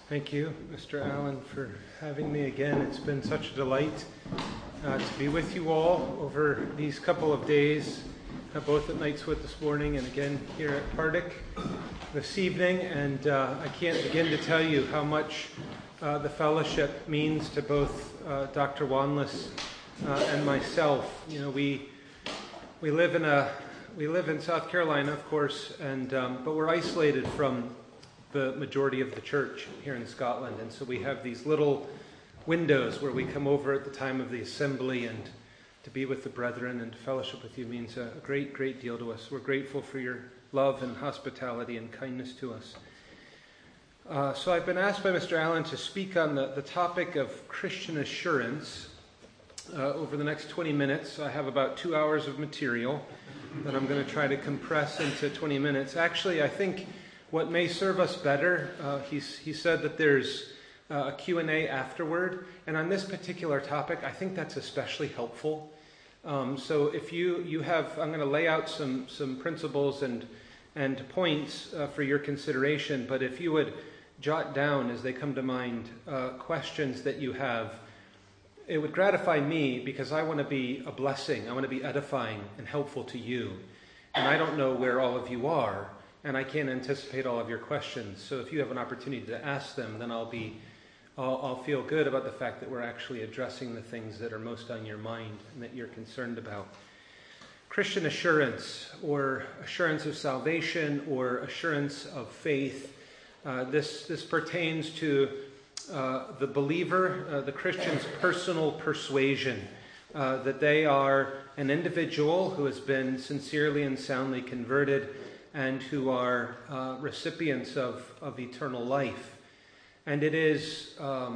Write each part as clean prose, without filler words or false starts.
Thank you, Mr. Allen, for having me again. It's been such a delight to be with you all over these couple of days, both at Knightswood this morning and again here at Partick this evening. And I can't begin to tell you how much the fellowship means to both Dr. Wanless and myself. You know, we live in South Carolina, of course, and but we're isolated from the majority of the church here in Scotland, and so we have these little windows where we come over at the time of the assembly, and to be with the brethren and to fellowship with you means a great deal to us. We're grateful for your love and hospitality and kindness to us. So I've been asked by Mr. Allen to speak on the topic of Christian assurance over the next 20 minutes. I have about 2 hours of material that I'm going to try to compress into 20 minutes. Actually, I think what may serve us better, he said that there's a Q&A afterward, and on this particular topic, I think that's especially helpful. So if you have, I'm going to lay out some principles and points for your consideration, but if you would jot down as they come to mind questions that you have, it would gratify me because I want to be a blessing. I want to be edifying and helpful to you, and I don't know where all of you are, and I can't anticipate all of your questions. So if you have an opportunity to ask them, then I'll feel good about the fact that we're actually addressing the things that are most on your mind and that you're concerned about. Christian assurance, or assurance of salvation, or assurance of faith. This pertains to the believer, the Christian's personal persuasion that they are an individual who has been sincerely and soundly converted, and who are recipients of eternal life. And it is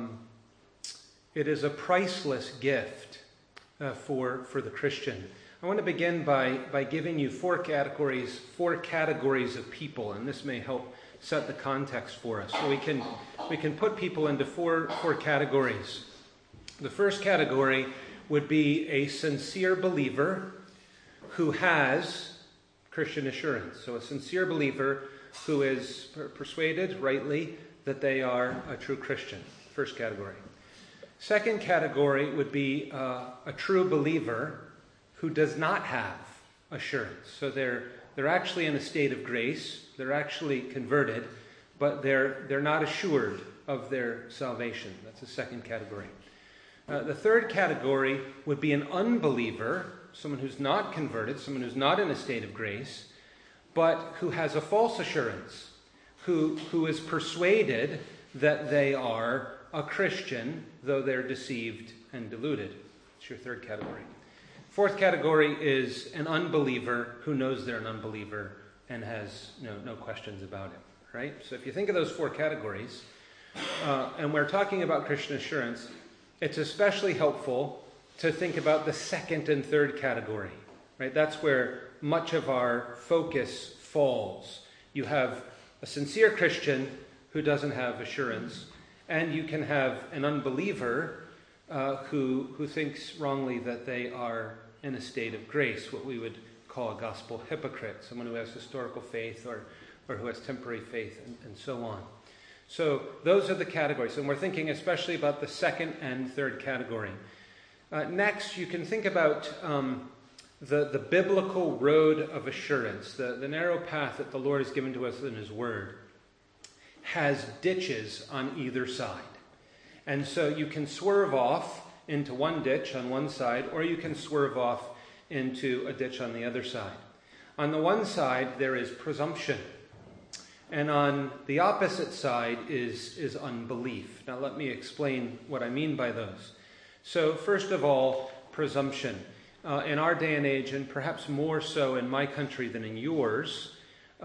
a priceless gift for the Christian. I want to begin by giving you four categories of people, and this may help set the context for us. So we can put people into four categories. The first category would be a sincere believer who has Christian assurance. So a sincere believer who is persuaded rightly that they are a true Christian. First category. Second category would be a true believer who does not have assurance. So they're actually in a state of grace. They're actually converted, but they're not assured of their salvation. That's the second category. The third category would be an unbeliever, someone who's not converted, someone who's not in a state of grace, but who has a false assurance, who is persuaded that they are a Christian, though they're deceived and deluded. It's your third category. Fourth category is an unbeliever who knows they're an unbeliever and has no questions about it. Right? So if you think of those four categories, and we're talking about Christian assurance, it's especially helpful to think about the second and third category, right? That's where much of our focus falls. You have a sincere Christian who doesn't have assurance, and you can have an unbeliever who thinks wrongly that they are in a state of grace, what we would call a gospel hypocrite, someone who has historical faith or who has temporary faith, and so on. So those are the categories, and we're thinking especially about the second and third category. Next, you can think about the biblical road of assurance, the narrow path that the Lord has given to us in His Word, has ditches on either side. And so you can swerve off into one ditch on one side, or you can swerve off into a ditch on the other side. On the one side, there is presumption. And on the opposite side is unbelief. Now let me explain what I mean by those. So first of all, presumption. In our day and age, and perhaps more so in my country than in yours,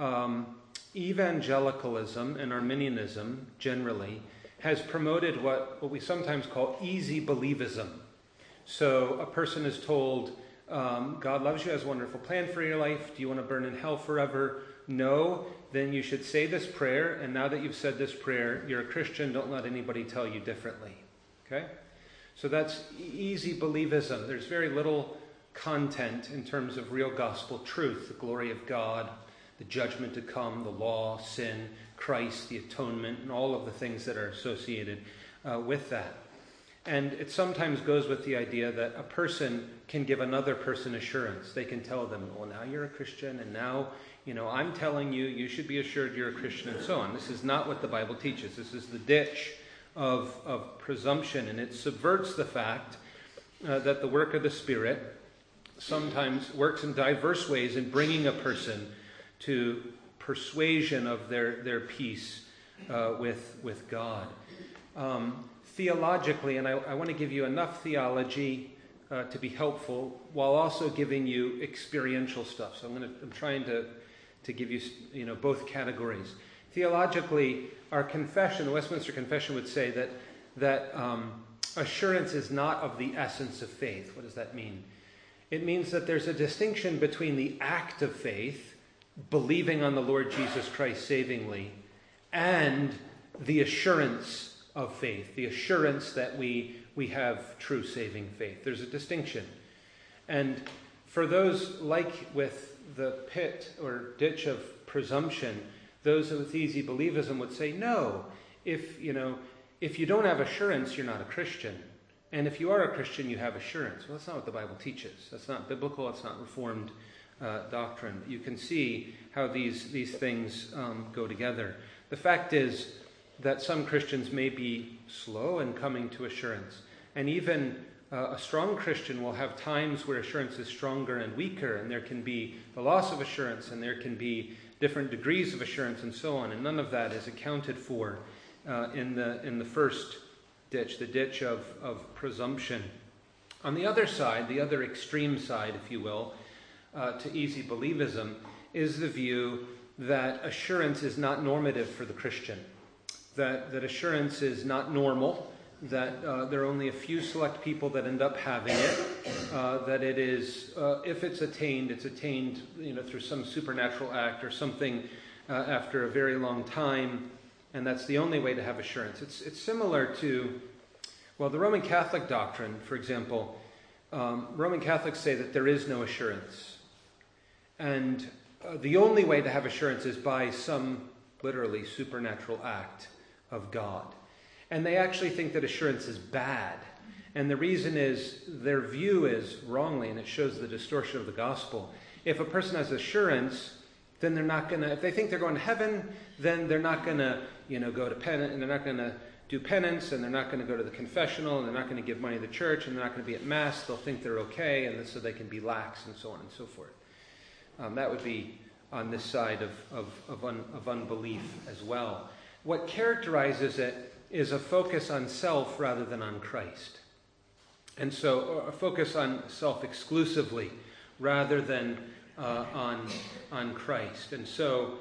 evangelicalism and Arminianism generally has promoted what we sometimes call easy believism. So a person is told, God loves you, has a wonderful plan for your life. Do you want to burn in hell forever? No. Then you should say this prayer, and now that you've said this prayer, you're a Christian, don't let anybody tell you differently. Okay? So that's easy believism. There's very little content in terms of real gospel truth, the glory of God, the judgment to come, the law, sin, Christ, the atonement, and all of the things that are associated with that. And it sometimes goes with the idea that a person can give another person assurance. They can tell them, well, now you're a Christian, and now, I'm telling you, you should be assured you're a Christian, and so on. This is not what the Bible teaches. This is the ditch of presumption, and it subverts the fact that the work of the Spirit sometimes works in diverse ways in bringing a person to persuasion of their peace with God. Theologically, and I want to give you enough theology to be helpful while also giving you experiential stuff. So I'm trying to give you, both categories. Theologically, our confession, the Westminster Confession, would say that assurance is not of the essence of faith. What does that mean? It means that there's a distinction between the act of faith, believing on the Lord Jesus Christ savingly, and the assurance of faith, the assurance that we have true saving faith. There's a distinction. And for those like with the pit or ditch of presumption, those with easy believism would say, no, if you don't have assurance, you're not a Christian. And if you are a Christian, you have assurance. Well, that's not what the Bible teaches. That's not biblical. It's not Reformed doctrine. You can see how these things go together. The fact is that some Christians may be slow in coming to assurance. And even a strong Christian will have times where assurance is stronger and weaker, and there can be the loss of assurance, and there can be different degrees of assurance, and so on. And none of that is accounted for in the first ditch, the ditch of presumption. On the other side, the other extreme side, if you will, to easy believism, is the view that assurance is not normative for the Christian, that assurance is not normal, that there are only a few select people that end up having it, that it is, if it's attained through some supernatural act or something after a very long time, and that's the only way to have assurance. It's similar to, the Roman Catholic doctrine, for example. Roman Catholics say that there is no assurance. And the only way to have assurance is by some literally supernatural act of God. And they actually think that assurance is bad. And the reason is their view is wrongly, and it shows the distortion of the gospel. If a person has assurance, then they're not going to, if they think they're going to heaven, then they're not going to, go to penance, and they're not going to do penance, and they're not going to go to the confessional, and they're not going to give money to the church, and they're not going to be at Mass. They'll think they're okay, and so they can be lax, and so on and so forth. That would be on this side of unbelief as well. What characterizes it is a focus on self rather than on Christ. And so a focus on self exclusively rather than on Christ. And so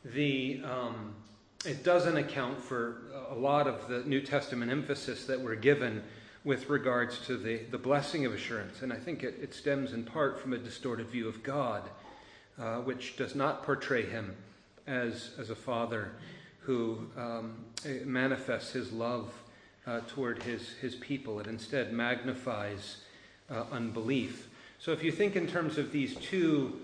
it doesn't account for a lot of the New Testament emphasis that we're given with regards to the blessing of assurance. And I think it stems in part from a distorted view of God, which does not portray him as a father who manifests his love toward his people. It instead magnifies unbelief. So if you think in terms of these two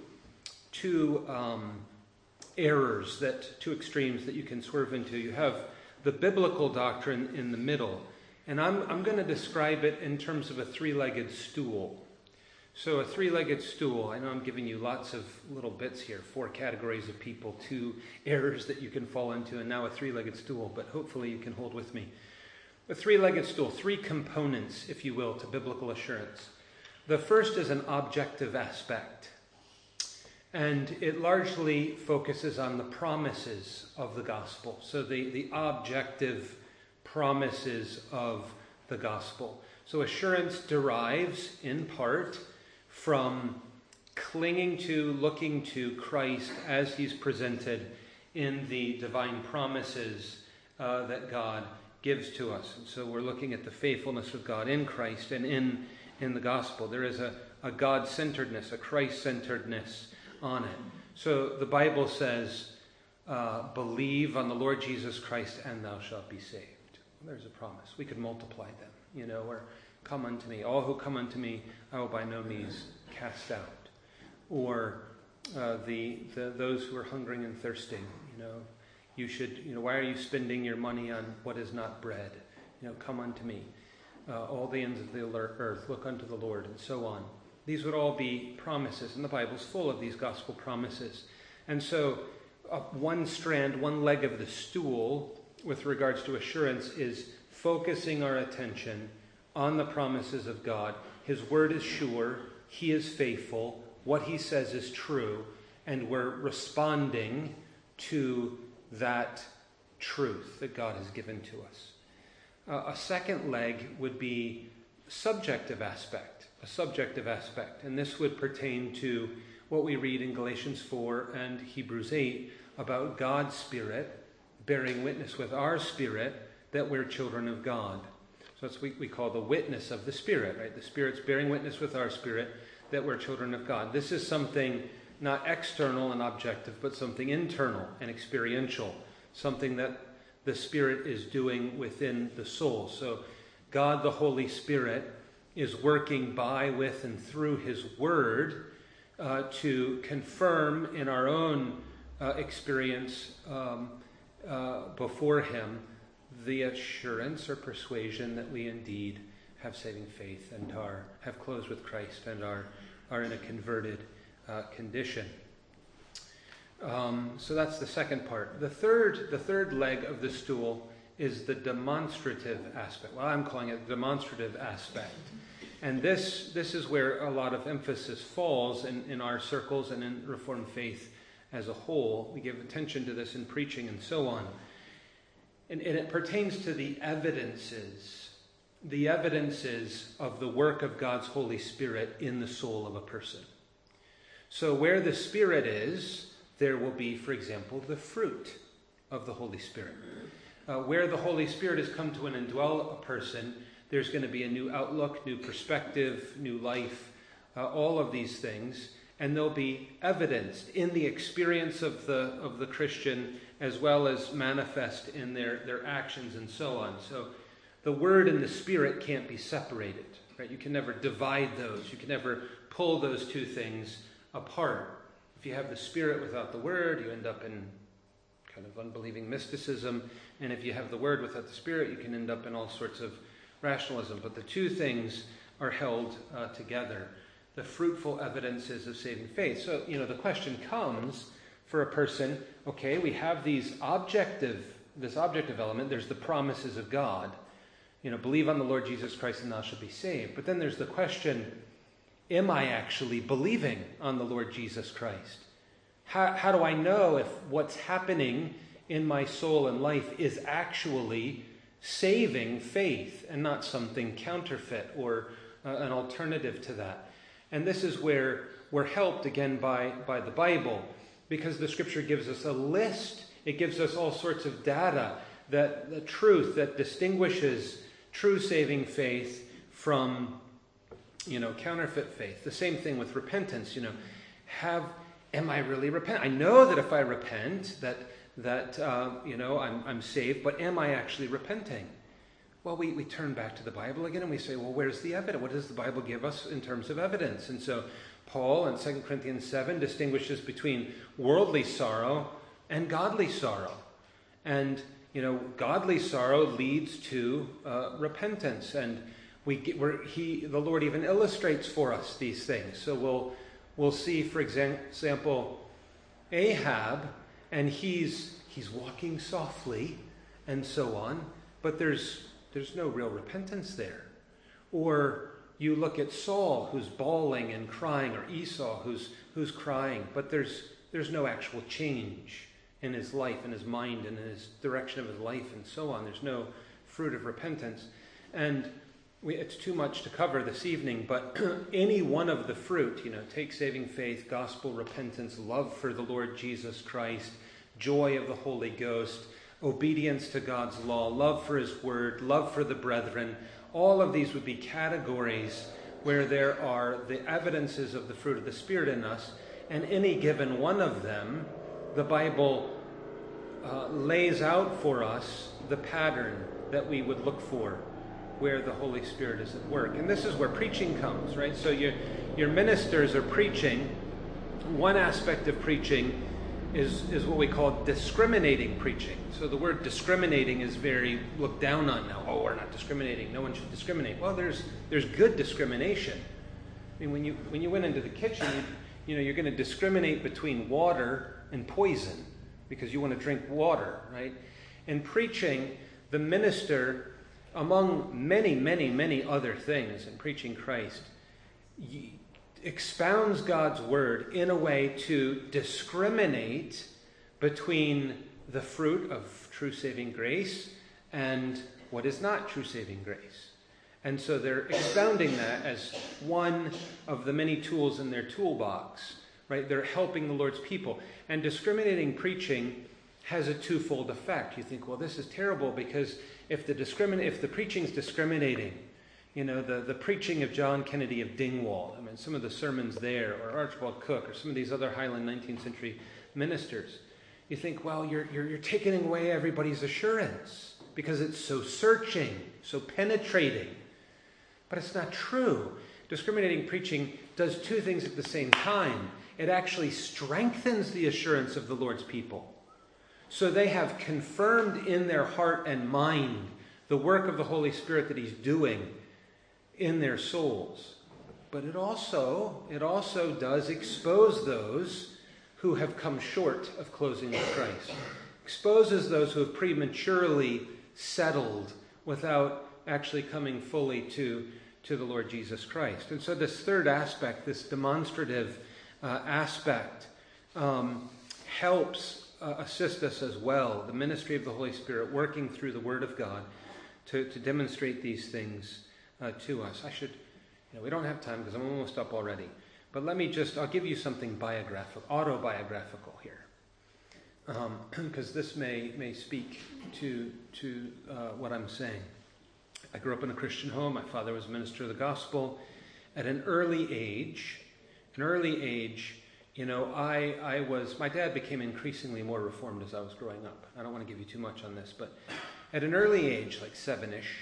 errors, two extremes that you can swerve into, you have the biblical doctrine in the middle. And I'm going to describe it in terms of a three-legged stool. So a three-legged stool, I know I'm giving you lots of little bits here, 4 categories of people, 2 errors that you can fall into, and now a three-legged stool, but hopefully you can hold with me. A three-legged stool, 3 components, if you will, to biblical assurance. The first is an objective aspect, and it largely focuses on the promises of the gospel. So the objective promises of the gospel. So assurance derives, in part, from clinging to, looking to Christ as he's presented in the divine promises that God gives to us. And so we're looking at the faithfulness of God in Christ and in the gospel. There is a God-centeredness, a Christ-centeredness on it. So the Bible says, believe on the Lord Jesus Christ and thou shalt be saved. Well, there's a promise. We could multiply them, or come unto me. All who come unto me, I will by no means cast out. Or those who are hungering and thirsting, You should, why are you spending your money on what is not bread? Come unto me. All the ends of the earth, look unto the Lord, and so on. These would all be promises, and the Bible's full of these gospel promises. And so one strand, one leg of the stool with regards to assurance is focusing our attention on the promises of God. His word is sure, he is faithful, what he says is true, and we're responding to that truth that God has given to us. A second leg would be a subjective aspect, and this would pertain to what we read in Galatians 4 and Hebrews 8 about God's Spirit bearing witness with our spirit that we're children of God. So that's what we call the witness of the Spirit, right? The Spirit's bearing witness with our spirit that we're children of God. This is something not external and objective, but something internal and experiential, something that the Spirit is doing within the soul. So God, the Holy Spirit, is working by, with, and through his word to confirm in our own experience before him the assurance or persuasion that we indeed have saving faith and have closed with Christ and are in a converted condition. So that's the second part. The third leg of the stool is the demonstrative aspect. Well, I'm calling it the demonstrative aspect. And this is where a lot of emphasis falls in our circles and in Reformed faith as a whole. We give attention to this in preaching and so on. And it pertains to the evidences of the work of God's Holy Spirit in the soul of a person. So where the Spirit is, there will be, for example, the fruit of the Holy Spirit. Where the Holy Spirit has come to and indwell a person, there's going to be a new outlook, new perspective, new life, all of these things. And they'll be evidenced in the experience of the Christian as well as manifest in their actions and so on. So the Word and the Spirit can't be separated, right? You can never divide those. You can never pull those two things apart. If you have the Spirit without the Word, you end up in kind of unbelieving mysticism. And if you have the Word without the Spirit, you can end up in all sorts of rationalism. But the two things are held together. The fruitful evidences of saving faith. So, the question comes for a person, okay, we have this objective element. There's the promises of God. Believe on the Lord Jesus Christ and thou shalt be saved. But then there's the question, am I actually believing on the Lord Jesus Christ? How do I know if what's happening in my soul and life is actually saving faith and not something counterfeit or an alternative to that? And this is where we're helped again by the Bible, because the Scripture gives us a list. It gives us all sorts of data, that the truth that distinguishes true saving faith from counterfeit faith. The same thing with repentance. Am I really repent? I know that if I repent, that I'm saved, but am I actually repenting? Well, we turn back to the Bible again and we say, well, where's the evidence? What does the Bible give us in terms of evidence? And so Paul in 2 Corinthians 7 distinguishes between worldly sorrow and godly sorrow. And, godly sorrow leads to repentance. And the Lord even illustrates for us these things. So we'll see, for example, Ahab, and he's walking softly and so on, but there's no real repentance there. Or you look at Saul, who's bawling and crying, or Esau, who's crying, but there's no actual change in his life, in his mind, and in his direction of his life, and so on. There's no fruit of repentance. And it's too much to cover this evening, but any one of the fruit, take saving faith, gospel, repentance, love for the Lord Jesus Christ, joy of the Holy Ghost, obedience to God's law, love for his word, love for the brethren. All of these would be categories where there are the evidences of the fruit of the Spirit in us, and any given one of them, the Bible lays out for us the pattern that we would look for where the Holy Spirit is at work. And this is where preaching comes, right? So your ministers are preaching. One aspect of preaching is what we call discriminating preaching. So the word discriminating is very looked down on now. Oh, we're not discriminating. No one should discriminate. Well, there's good discrimination. I mean, when you went into the kitchen, you're going to discriminate between water and poison because you want to drink water, right? In preaching, the minister, among many, many, many other things in preaching Christ, expounds God's word in a way to discriminate between the fruit of true saving grace and what is not true saving grace. And so they're expounding that as one of the many tools in their toolbox, right? They're helping the Lord's people. And discriminating preaching has a twofold effect. You think, well, this is terrible because if the preaching's discriminating, the preaching of John Kennedy of Dingwall, I mean, some of the sermons there, or Archibald Cook, or some of these other Highland 19th century ministers, you think, well, you're taking away everybody's assurance because it's so searching, so penetrating. But it's not true. Discriminating preaching does two things at the same time. It actually strengthens the assurance of the Lord's people. So they have confirmed in their heart and mind the work of the Holy Spirit that He's doing in their souls. But it also does expose those who have come short of closing with Christ. Exposes those who have prematurely settled without actually coming fully to the Lord Jesus Christ. And so this third aspect, this demonstrative aspect, helps assist us as well, the ministry of the Holy Spirit working through the Word of God to demonstrate these things to us. We don't have time because I'm almost up already. But I'll give you something autobiographical here. Because this may speak to what I'm saying. I grew up in a Christian home. My father was a minister of the gospel. At an early age, my dad became increasingly more reformed as I was growing up. I don't want to give you too much on this, but at an early age, like 7-ish,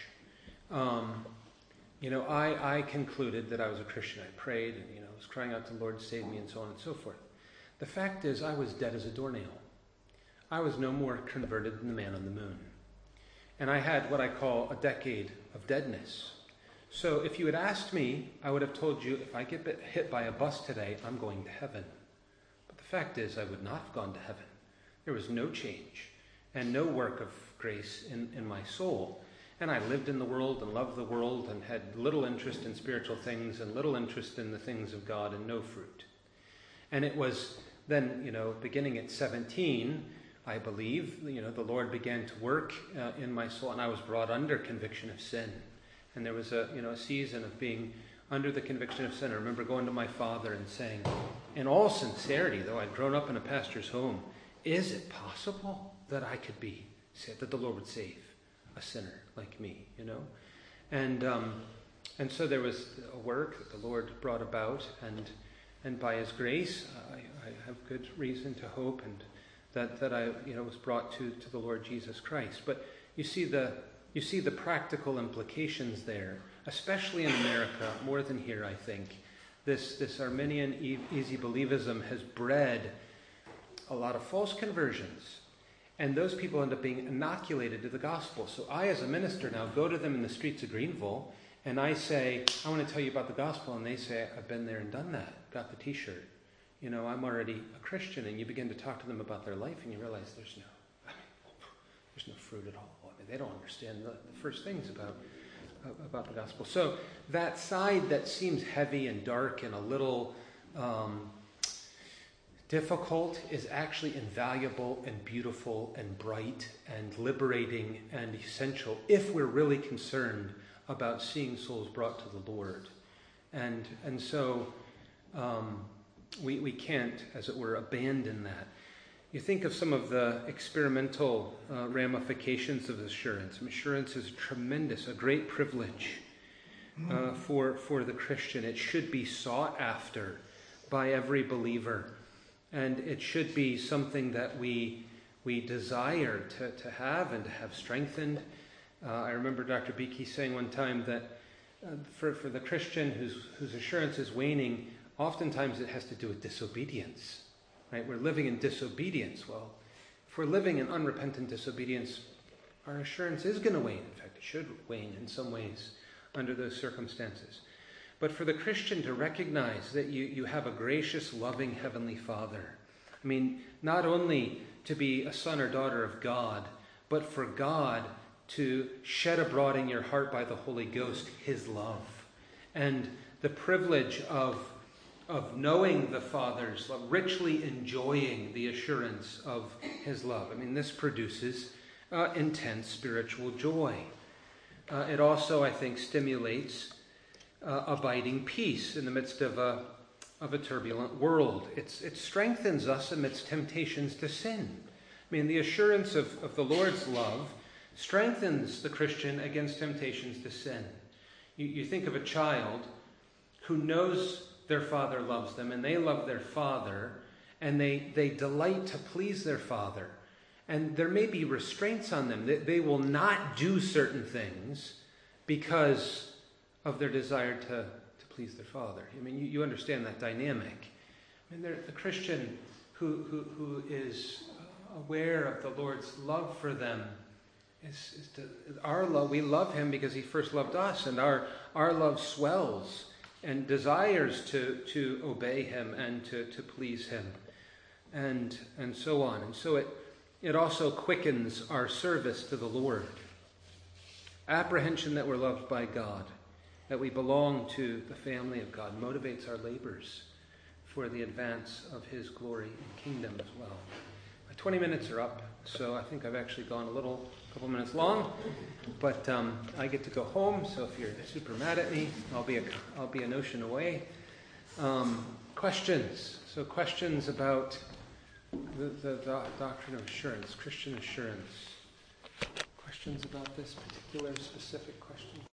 I concluded that I was a Christian. I prayed and, was crying out to the Lord, save me, and so on and so forth. The fact is, I was dead as a doornail. I was no more converted than the man on the moon. And I had what I call a decade of deadness. So if you had asked me, I would have told you, if I get hit by a bus today, I'm going to heaven. But the fact is, I would not have gone to heaven. There was no change and no work of grace in my soul. And I lived in the world and loved the world and had little interest in spiritual things and little interest in the things of God and no fruit. And it was then, beginning at 17, I believe, the Lord began to work in my soul, and I was brought under conviction of sin. And there was a season of being under the conviction of sin. I remember going to my father and saying, in all sincerity, though I'd grown up in a pastor's home, is it possible that I could be saved, that the Lord would save a sinner like me, And so there was a work that the Lord brought about, and by His grace, I have good reason to hope and that I was brought to the Lord Jesus Christ. But you see the practical implications there, especially in America, more than here, I think. This Arminian easy believism has bred a lot of false conversions. And those people end up being inoculated to the gospel. So I, as a minister now, go to them in the streets of Greenville, and I say, I want to tell you about the gospel. And they say, I've been there and done that, got the t-shirt. I'm already a Christian. And you begin to talk to them about their life, and you realize there's no fruit at all. They don't understand the first things about the gospel. So that side that seems heavy and dark and a little difficult is actually invaluable and beautiful and bright and liberating and essential if we're really concerned about seeing souls brought to the Lord. And so we can't, as it were, abandon that. You think of some of the experimental ramifications of assurance. Assurance is tremendous, a great privilege for the Christian. It should be sought after by every believer. And it should be something that we desire to have and to have strengthened. I remember Dr. Beakey saying one time that for the Christian whose assurance is waning, oftentimes it has to do with disobedience. right? We're living in disobedience. Well, if we're living in unrepentant disobedience, our assurance is going to wane. In fact, it should wane in some ways under those circumstances. But for the Christian to recognize that you have a gracious, loving Heavenly Father, I mean, not only to be a son or daughter of God, but for God to shed abroad in your heart by the Holy Ghost His love. And the privilege of knowing the Father's love, richly enjoying the assurance of His love. I mean, this produces intense spiritual joy. It also, I think, stimulates abiding peace in the midst of a turbulent world. It strengthens us amidst temptations to sin. I mean, the assurance of the Lord's love strengthens the Christian against temptations to sin. You think of a child who knows their father loves them, and they love their father, and they delight to please their father. And there may be restraints on them. They will not do certain things because of their desire to please their father. I mean, you understand that dynamic. I mean, the Christian who is aware of the Lord's love for them our love. We love Him because He first loved us, and our love swells and desires to obey Him and to please Him, and so on. And so it also quickens our service to the Lord. Apprehension that we're loved by God, that we belong to the family of God, motivates our labors for the advance of His glory and kingdom as well. My 20 minutes are up, so I think I've actually gone a couple minutes long, but I get to go home, so if you're super mad at me, I'll be a notion away. Questions? So questions about the doctrine of assurance, Christian assurance. Questions about this particular specific question?